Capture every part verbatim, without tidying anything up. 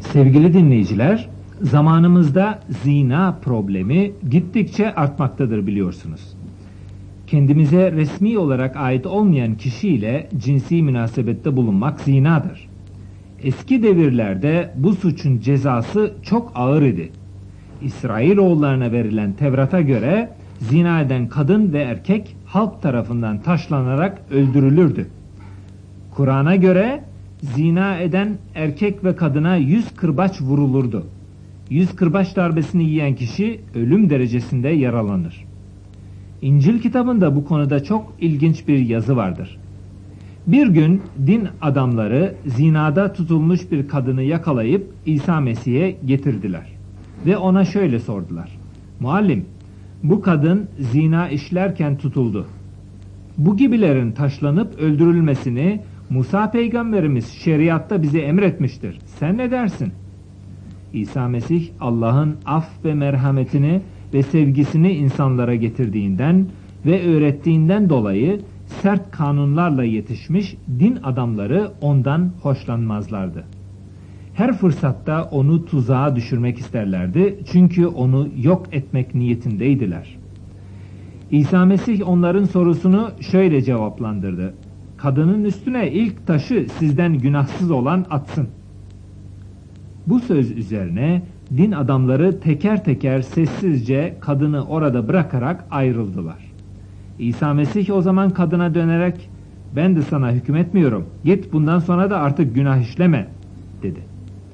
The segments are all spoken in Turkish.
Sevgili dinleyiciler, zamanımızda zina problemi gittikçe artmaktadır biliyorsunuz. Kendimize resmi olarak ait olmayan kişiyle cinsi münasebette bulunmak zinadır. Eski devirlerde bu suçun cezası çok ağır idi. İsrailoğullarına verilen Tevrat'a göre zina eden kadın ve erkek halk tarafından taşlanarak öldürülürdü. Kur'an'a göre zina eden erkek ve kadına yüz kırbaç vurulurdu. Yüz kırbaç darbesini yiyen kişi ölüm derecesinde yaralanır. İncil kitabında bu konuda çok ilginç bir yazı vardır. Bir gün din adamları zinada tutulmuş bir kadını yakalayıp İsa Mesih'e getirdiler. Ve ona şöyle sordular: "Muallim, bu kadın zina işlerken tutuldu. Bu gibilerin taşlanıp öldürülmesini Musa peygamberimiz şeriatta bize emretmiştir. Sen ne dersin?" İsa Mesih Allah'ın af ve merhametini ve sevgisini insanlara getirdiğinden ve öğrettiğinden dolayı sert kanunlarla yetişmiş din adamları ondan hoşlanmazlardı. Her fırsatta onu tuzağa düşürmek isterlerdi, çünkü onu yok etmek niyetindeydiler. İsa Mesih onların sorusunu şöyle cevaplandırdı: "Kadının üstüne ilk taşı sizden günahsız olan atsın." Bu söz üzerine din adamları teker teker sessizce kadını orada bırakarak ayrıldılar. İsa Mesih o zaman kadına dönerek "Ben de sana hükmetmiyorum. Git, bundan sonra da artık günah işleme," dedi.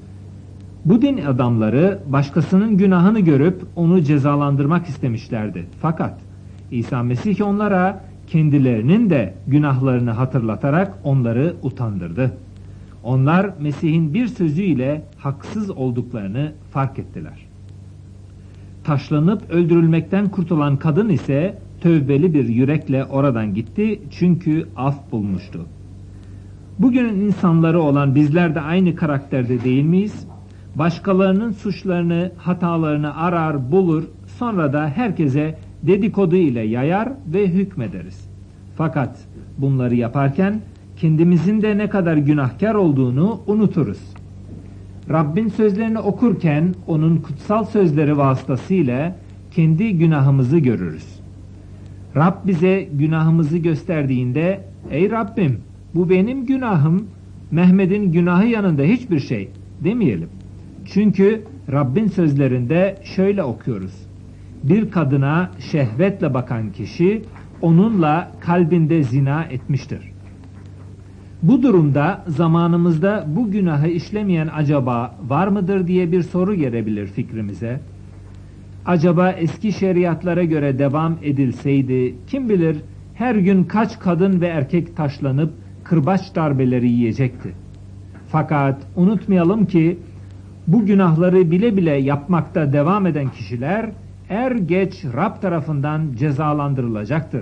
Bu din adamları başkasının günahını görüp onu cezalandırmak istemişlerdi. Fakat İsa Mesih onlara kendilerinin de günahlarını hatırlatarak onları utandırdı. Onlar Mesih'in bir sözüyle haksız olduklarını fark ettiler. Taşlanıp öldürülmekten kurtulan kadın ise tövbeli bir yürekle oradan gitti, çünkü af bulmuştu. Bugünün insanları olan bizler de aynı karakterde değil miyiz? Başkalarının suçlarını, hatalarını arar, bulur, sonra da herkese dedikodu ile yayar ve hükmederiz. Fakat bunları yaparken kendimizin de ne kadar günahkar olduğunu unuturuz. Rabbin sözlerini okurken onun kutsal sözleri vasıtasıyla kendi günahımızı görürüz. Rab bize günahımızı gösterdiğinde "Ey Rabbim, bu benim günahım, Mehmet'in günahı yanında hiçbir şey," demeyelim. Çünkü Rabbin sözlerinde şöyle okuyoruz: "Bir kadına şehvetle bakan kişi onunla kalbinde zina etmiştir." Bu durumda zamanımızda bu günahı işlemeyen acaba var mıdır diye bir soru gelebilir fikrimize. Acaba eski şeriatlara göre devam edilseydi kim bilir her gün kaç kadın ve erkek taşlanıp kırbaç darbeleri yiyecekti. Fakat unutmayalım ki bu günahları bile bile yapmakta devam eden kişiler er geç Rab tarafından cezalandırılacaktır.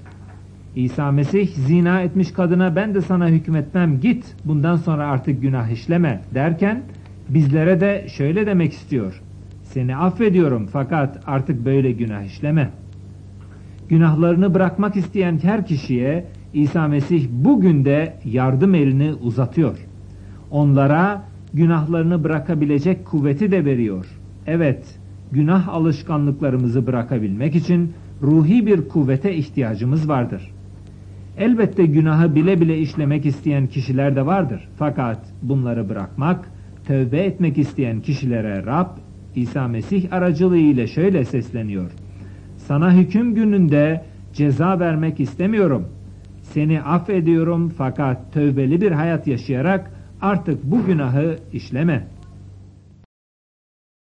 İsa Mesih zina etmiş kadına "Ben de sana hükmetmem, git, bundan sonra artık günah işleme," derken bizlere de şöyle demek istiyor: "Seni affediyorum, fakat artık böyle günah işleme." Günahlarını bırakmak isteyen her kişiye İsa Mesih bugün de yardım elini uzatıyor. Onlara günahlarını bırakabilecek kuvveti de veriyor. Evet, günah alışkanlıklarımızı bırakabilmek için ruhi bir kuvvete ihtiyacımız vardır. Elbette günahı bile bile işlemek isteyen kişiler de vardır. Fakat bunları bırakmak, tövbe etmek isteyen kişilere Rab İsa Mesih aracılığıyla şöyle sesleniyor: "Sana hüküm gününde ceza vermek istemiyorum. Seni affediyorum, fakat tövbeli bir hayat yaşayarak artık bu günahı işleme."